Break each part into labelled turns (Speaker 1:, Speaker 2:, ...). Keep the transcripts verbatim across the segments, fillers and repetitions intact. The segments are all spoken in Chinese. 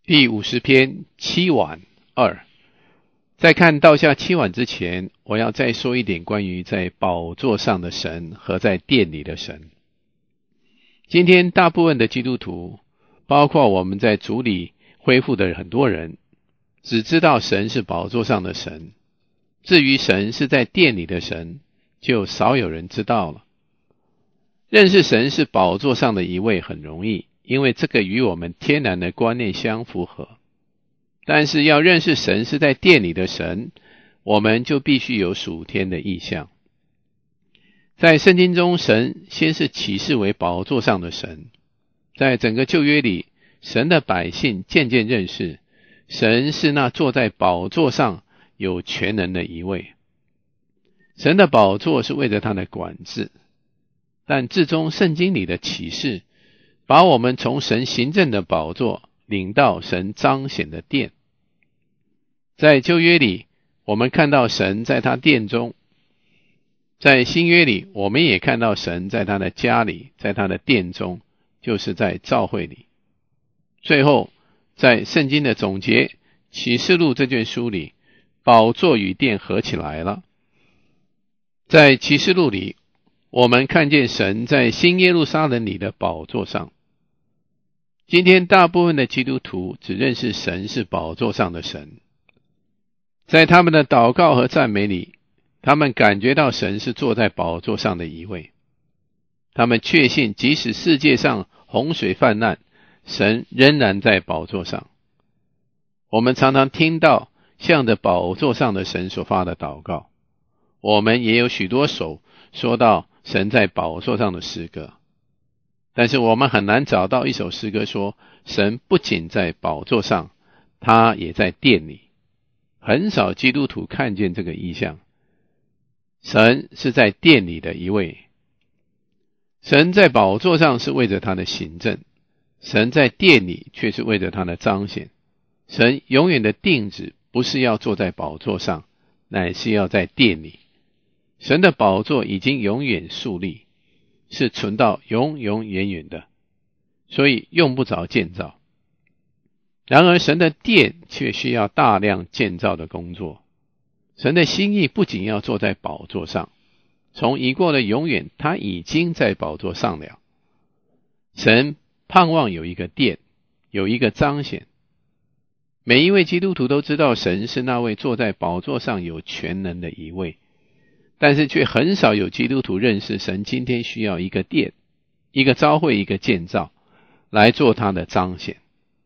Speaker 1: 第五十篇七碗二。在看道下七碗之前，我要再说一点关于在宝座上的神和在殿里的神。今天大部分的基督徒，包括我们在主里恢复的很多人，只知道神是宝座上的神，至于神是在殿里的神，就少有人知道了。认识神是宝座上的一位很容易，因为这个与我们天然的观念相符合。但是要认识神是在殿里的神，我们就必须有属天的意象。在圣经中，神先是启示为宝座上的神。在整个旧约里，神的百姓渐渐认识神是那坐在宝座上有全能的一位。神的宝座是为着他的管制，但至终圣经里的启示把我们从神行政的宝座领到神彰显的殿。在旧约里，我们看到神在他殿中；在新约里，我们也看到神在他的家里，在他的殿中，就是在教会里。最后，在圣经的总结启示录这卷书里，宝座与殿合起来了。在启示录里，我们看见神在新耶路撒冷里的宝座上。今天大部分的基督徒只认识神是宝座上的神，在他们的祷告和赞美里，他们感觉到神是坐在宝座上的一位。他们确信即使世界上洪水泛滥，神仍然在宝座上。我们常常听到向着宝座上的神所发的祷告，我们也有许多首说到神在宝座上的诗歌。但是我们很难找到一首诗歌说神不仅在宝座上，他也在殿里。很少基督徒看见这个意象。神是在殿里的一位。神在宝座上是为着他的行政，神在殿里却是为着他的彰显。神永远的定旨不是要坐在宝座上，乃是要在殿里。神的宝座已经永远树立，是存到永永远远的，所以用不着建造。然而神的殿却需要大量建造的工作。神的心意不仅要坐在宝座上，从已过的永远他已经在宝座上了。神盼望有一个殿，有一个彰显。每一位基督徒都知道神是那位坐在宝座上有全能的一位，但是却很少有基督徒认识神今天需要一个殿，一个召会，一个建造，来做他的彰显。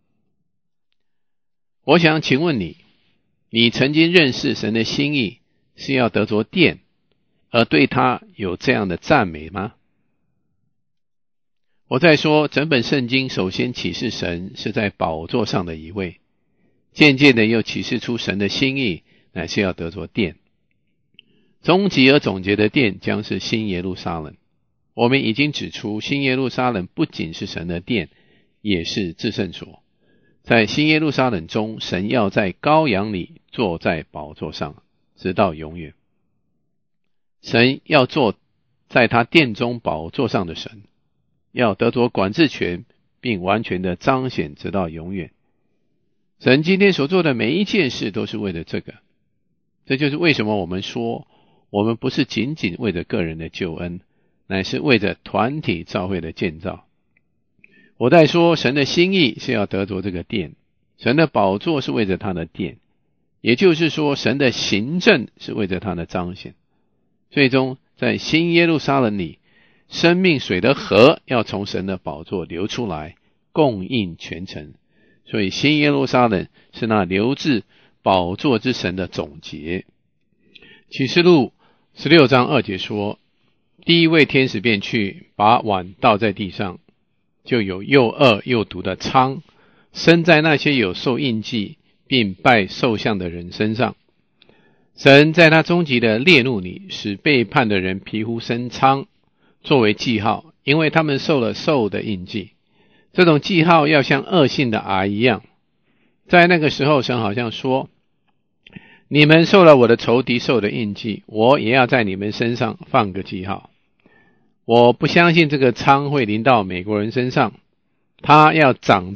Speaker 1: 我想请问你，你曾经认识神的心意是要得着殿，而对他有这样的赞美吗？我再说，整本圣经首先启示神是在宝座上的一位，渐渐的又启示出神的心意乃是要得着殿。终极而总结的殿将是新耶路撒冷。我们已经指出，新耶路撒冷不仅是神的殿，也是至圣所。在新耶路撒冷中，神要在羔羊里坐在宝座上，直到永远。神要坐在他殿中宝座上的神，要得着管制权，并完全的彰显直到永远。神今天所做的每一件事都是为了这个。这就是为什么我们说，我们不是仅仅为着个人的救恩，乃是为着团体教会的建造。我在说，神的心意是要得着这个殿，神的宝座是为着他的殿，也就是说，神的行政是为着他的彰显。最终在新耶路撒冷里，生命水的河要从神的宝座流出来，供应全城。所以新耶路撒冷是那流至宝座之神的总结。启示录十六章二节说，第一位天使便去，把碗倒在地上，就有又恶又毒的疮生在那些有受印记并拜兽像的人身上。神在他终极的烈怒里，使背叛的人皮肤生疮，作为记号，因为他们受了兽的印记。这种记号要像恶性的癌一样。在那个时候，神好像说，你们受了我的仇敌兽的印记，我也要在你们身上放个记号。我不相信这个疮会临到美国人身上，它要长在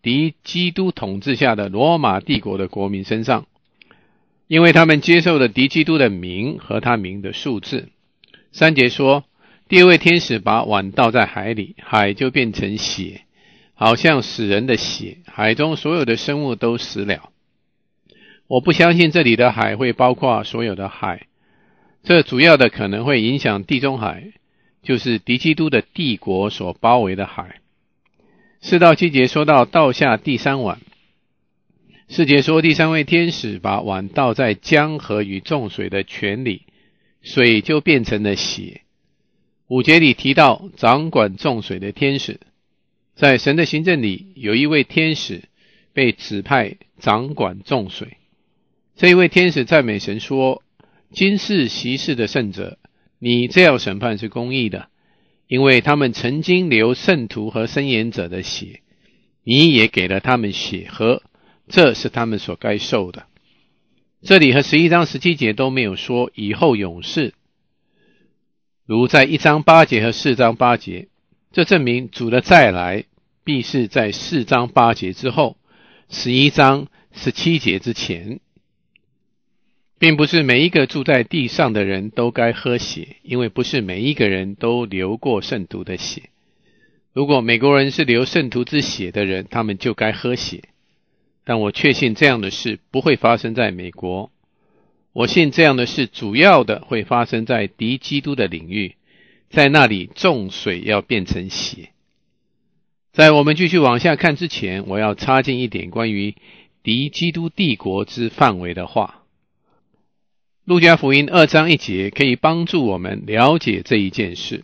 Speaker 1: 敌基督统治下的罗马帝国的国民身上，因为他们接受了敌基督的名和他名的数字。三节说，第二位天使把碗倒在海里，海就变成血，好像死人的血，海中所有的生物都死了。我不相信这里的海会包括所有的海，这主要的可能会影响地中海，就是敌基督的帝国所包围的海。四到七节说到倒下第三碗，四节说第三位天使把碗倒在江河与众水的泉里，水就变成了血。五节里提到掌管众水的天使，在神的行政里有一位天使被指派掌管众水。这一位天使赞美神说，今世昔世的圣者，你这样审判是公义的，因为他们曾经流圣徒和申言者的血，你也给了他们血喝，这是他们所该受的。这里和十一章十七节都没有说以后永世，如在一章八节和四章八节，这证明主的再来必是在四章八节之后，十一章十七节之前。并不是每一个住在地上的人都该喝血，因为不是每一个人都流过圣徒的血。如果美国人是流圣徒之血的人，他们就该喝血。但我确信这样的事不会发生在美国。我信这样的事主要的会发生在敌基督的领域，在那里众水要变成血。在我们继续往下看之前，我要插进一点关于敌基督帝国之范围的话。路加福音二章一节可以帮助我们了解这一件事。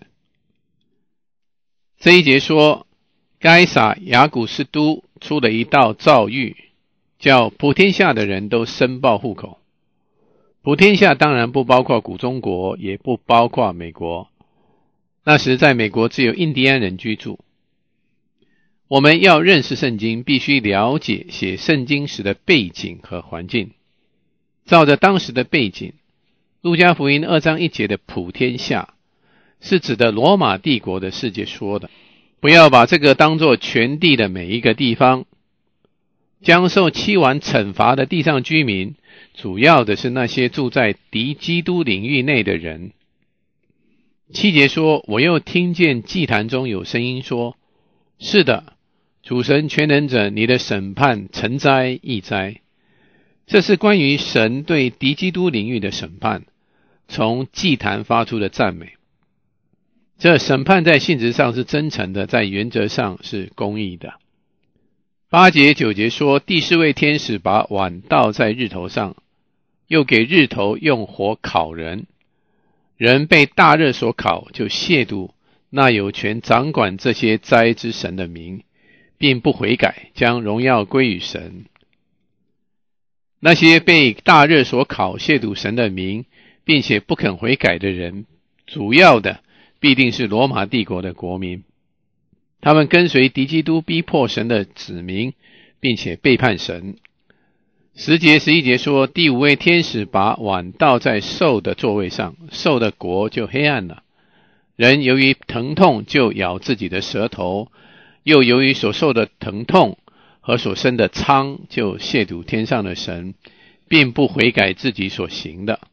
Speaker 1: 这一节说，该撒亚古斯都出了一道诏谕，叫普天下的人都申报户口。普天下当然不包括古中国，也不包括美国。那时在美国只有印第安人居住。我们要认识圣经，必须了解写圣经时的背景和环境。照着当时的背景，路加福音二章一节的普天下是指的罗马帝国的世界说的。不要把这个当作全地的每一个地方。将受七碗惩罚的地上居民，主要的是那些住在敌基督领域内的人。七节说，我又听见祭坛中有声音说，是的，主神全能者，你的审判诚哉义哉。这是关于神对敌基督领域的审判，从祭坛发出的赞美。这审判在性质上是真诚的，在原则上是公义的。八节九节说，第四位天使把碗倒在日头上，又给日头用火烤人。人被大热所烤，就亵渎那有权掌管这些灾之神的名，并不悔改，将荣耀归于神。那些被大热所烤亵渎神的名，并且不肯悔改的人，主要的必定是罗马帝国的国民。他们跟随敌基督逼迫神的子民，并且背叛神。十节十一节说，第五位天使把碗倒在兽的座位上，兽的国就黑暗了。人由于疼痛就咬自己的舌头，又由于所受的疼痛和所生的疮就亵渎天上的神，并不悔改自己所行的。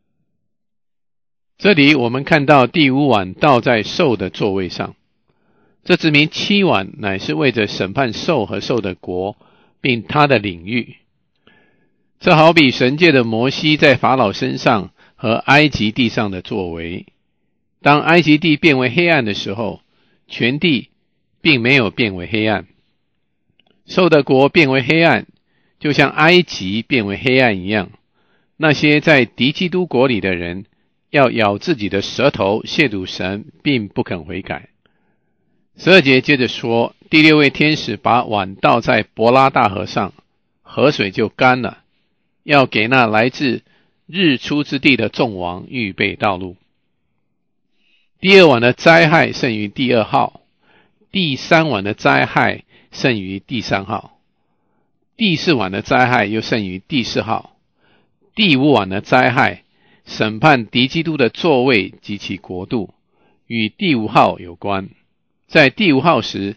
Speaker 1: 这里我们看到第五碗倒在兽的座位上，这指明七碗乃是为着审判兽和兽的国，并他的领域。这好比神借的摩西在法老身上和埃及地上的作为。当埃及地变为黑暗的时候，全地并没有变为黑暗。兽的国变为黑暗，就像埃及变为黑暗一样。那些在敌基督国里的人，要咬自己的舌头亵渎神，并不肯悔改。十二节接着说，第六位天使把碗倒在伯拉大河上，河水就干了，要给那来自日出之地的众王预备道路。第二碗的灾害胜于第二号，第三碗的灾害胜于第三号，第四碗的灾害又胜于第四号，第五碗的灾害审判敌基督的座位及其国度，与第五号有关。在第五号时，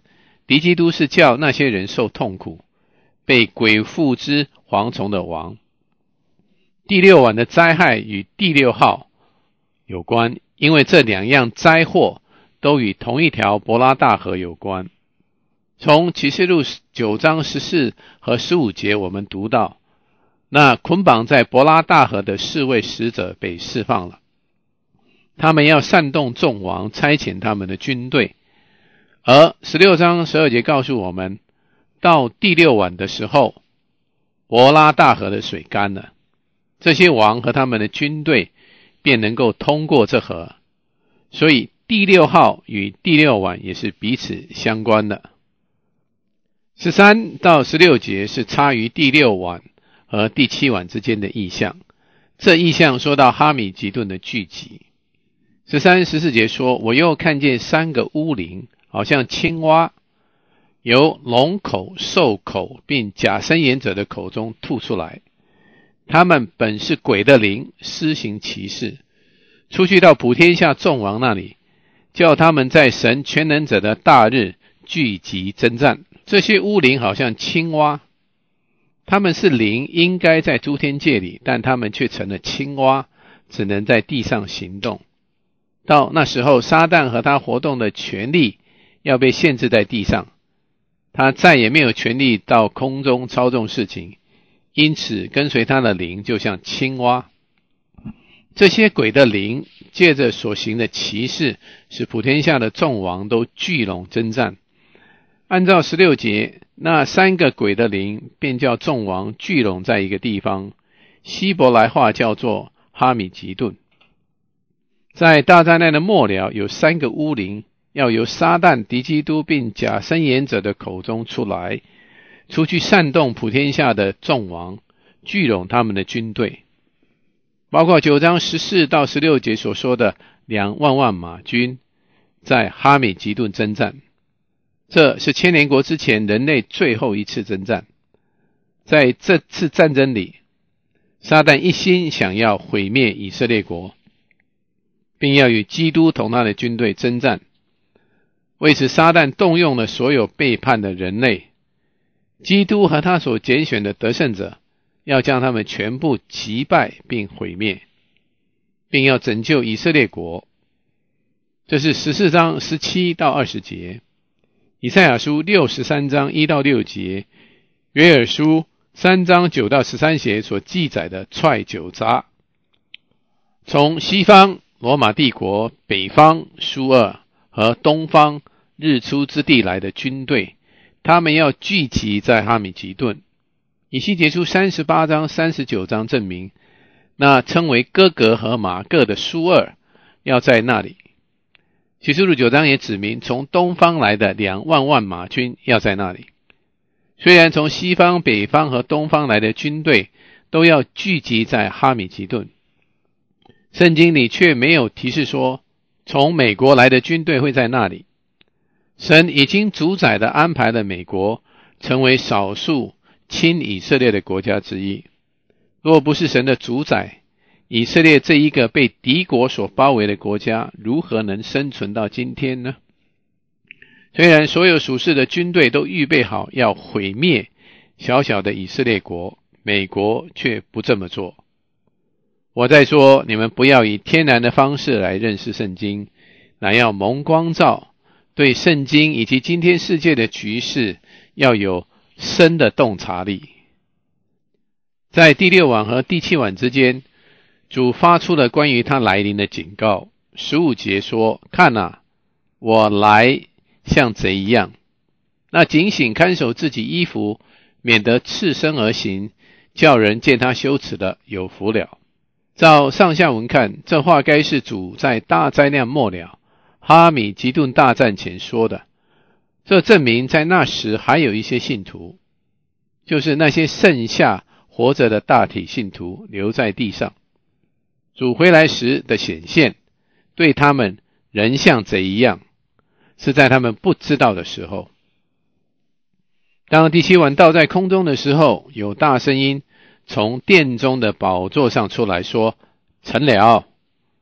Speaker 1: 敌基督是叫那些人受痛苦，被鬼附之蝗虫的王。第六晚的灾害与第六号有关，因为这两样灾祸都与同一条伯拉大河有关。从启示录九章十四和十五节我们读到，那捆绑在伯拉大河的四位使者被释放了，他们要煽动众王，差遣他们的军队。而十六章十二节告诉我们，到第六晚的时候，伯拉大河的水干了，这些王和他们的军队便能够通过这河，所以第六号与第六晚也是彼此相关的。十三到十六节是差于第六晚和第七晚之间的意象，这意象说到哈米吉顿的聚集。十三、十四节说，我又看见三个乌灵，好像青蛙，由龙口、兽口并假伸言者的口中吐出来。他们本是鬼的灵，施行奇事，出去到普天下众王那里，叫他们在神全能者的大日聚集征战。这些乌灵好像青蛙，他们是灵，应该在诸天界里，但他们却成了青蛙，只能在地上行动。到那时候，撒旦和他活动的权力要被限制在地上，他再也没有权力到空中操纵事情，因此跟随他的灵就像青蛙。这些鬼的灵借着所行的奇事，使普天下的众王都聚拢征战。按照十六节，那三个鬼的灵便叫众王聚拢在一个地方，希伯来话叫做哈米吉顿。在大灾难的末了，有三个乌灵要由撒旦、敌基督并假伸言者的口中出来，出去煽动普天下的众王，聚拢他们的军队，包括九章十四到十六节所说的两万万马军在哈米吉顿征战。这是千年国之前人类最后一次征战。在这次战争里，撒旦一心想要毁灭以色列国，并要与基督同他的军队征战。为此，撒旦动用了所有背叛的人类，基督和他所拣选的得胜者，要将他们全部击败并毁灭，并要拯救以色列国。这是十四章十七到二十节，以赛亚书六十三章一到六节，约珥书三章九到十三节所记载的踹酒闸。从西方罗马帝国、北方苏俄和东方日出之地来的军队，他们要聚集在哈米吉顿。以西结书三十八章、三十九章证明，那称为哥格和马各的苏俄要在那里。启示录九章也指明，从东方来的两万万马军要在那里。虽然从西方、北方和东方来的军队都要聚集在哈米吉顿，圣经里却没有提示说从美国来的军队会在那里。神已经主宰地安排了美国成为少数亲以色列的国家之一。若不是神的主宰，以色列这一个被敌国所包围的国家如何能生存到今天呢？虽然所有属世的军队都预备好要毁灭小小的以色列国，美国却不这么做。我在说，你们不要以天然的方式来认识圣经，乃要蒙光照，对圣经以及今天世界的局势要有深的洞察力。在第六晚和第七晚之间，主发出了关于他来临的警告。十五节说，看啊，我来像贼一样。那警醒看守自己衣服，免得赤身而行，叫人见他羞耻的，有福了。照上下文看，这话该是主在大灾难末了哈米吉顿大战前说的。这证明在那时还有一些信徒，就是那些剩下活着的大体信徒留在地上。主回来时的显现，对他们仍像贼一样，是在他们不知道的时候。当第七晚到在空中的时候，有大声音从殿中的宝座上出来说，成了。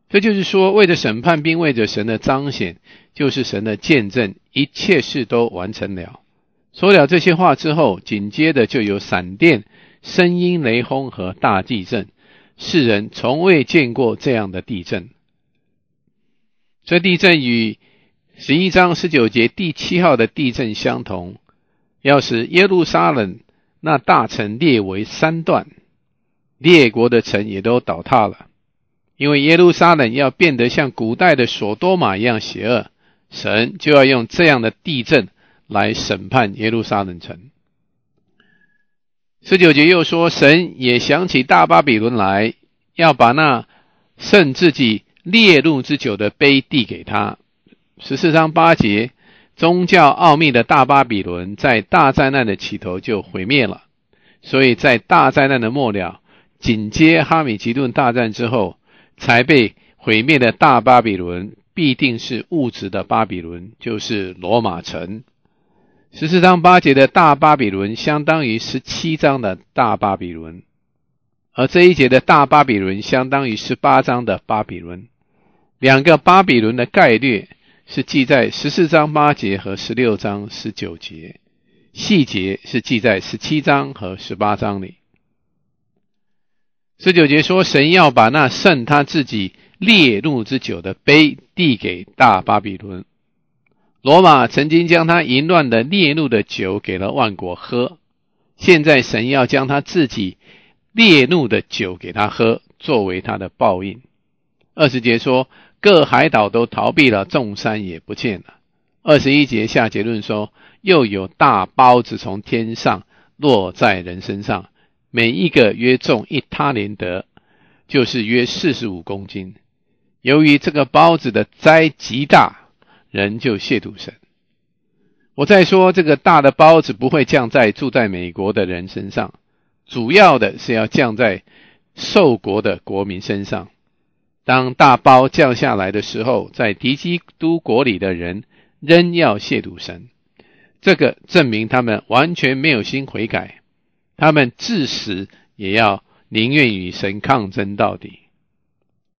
Speaker 1: 这就是说，为着审判并为着神的彰显，就是神的见证，一切事都完成了。说了这些话之后，紧接着就有闪电、声音、雷轰和大地震，世人从未见过这样的地震。这地震与十一章十九节第七号的地震相同，要使耶路撒冷那大城裂为三段，列国的城也都倒塌了。因为耶路撒冷要变得像古代的所多玛一样邪恶，神就要用这样的地震来审判耶路撒冷城。十九节又说，神也想起大巴比伦来，要把那盛自己烈怒之酒的杯递给他。十四章八节，宗教奥秘的大巴比伦在大灾难的起头就毁灭了，所以在大灾难的末了，紧接哈米吉顿大战之后，才被毁灭的大巴比伦必定是物质的巴比伦，就是罗马城。十四章八节的大巴比伦相当于十七章的大巴比伦，而这一节的大巴比伦相当于十八章的巴比伦。两个巴比伦的概略是记在十四章八节和十六章十九节，细节是记在十七章和十八章里。十九节说，神要把那盛他自己烈怒之酒的杯递给大巴比伦。罗马曾经将他淫乱的烈怒的酒给了万国喝，现在神要将他自己烈怒的酒给他喝，作为他的报应。二十节说，各海岛都逃避了，众山也不见了。二十一节下结论说，又有大包子从天上落在人身上，每一个约重一他连得，就是约四十五公斤。由于这个包子的灾极大，人就亵渎神。我再说，这个大的包子不会降在住在美国的人身上，主要的是要降在受国的国民身上。当大包降下来的时候，在敌基督国里的人仍要亵渎神，这个证明他们完全没有心悔改，他们至死也要宁愿与神抗争到底。